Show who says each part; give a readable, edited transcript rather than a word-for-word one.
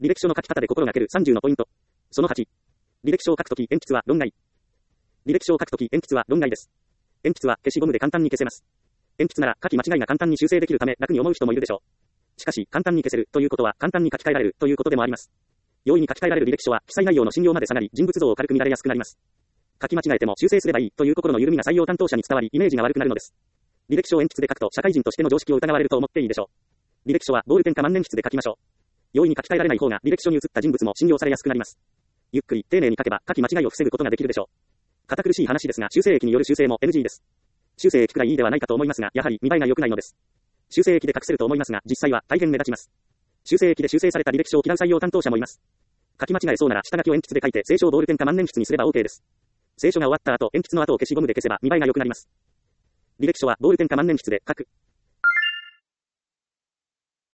Speaker 1: 履歴書の書き方で心がける30のポイント。その8。履歴書を書くとき、鉛筆は論外。履歴書を書くとき、鉛筆は論外です。鉛筆は消しゴムで簡単に消せます。鉛筆なら書き間違いが簡単に修正できるため楽に思う人もいるでしょう。しかし、簡単に消せるということは簡単に書き換えられるということでもあります。容易に書き換えられる履歴書は記載内容の信用まで下がり、人物像を軽く見られやすくなります。書き間違えても修正すればいいという心の緩みが採用担当者に伝わり、イメージが悪くなるのです。履歴書を鉛筆で書くと社会人としての常識を疑われると思っていいでしょう。履歴書はボールペンか万年筆で書きましょう。容易に書き換えられない方が履歴書に写った人物も信用されやすくなります。ゆっくり丁寧に書けば書き間違いを防ぐことができるでしょう。堅苦しい話ですが、修正液による修正も NG です。修正液くらいいいではないかと思いますが、やはり見栄えが良くないのです。修正液で隠せると思いますが、実際は大変目立ちます。修正液で修正された履歴書を嫌う採用担当者もいます。書き間違えそうなら下書きを鉛筆で書いて清書をボールペンか万年筆にすれば OK です。清書が終わった後、鉛筆の跡を消しゴムで消せば見栄えが良くなります。履歴書はボールペンか万年筆で書く。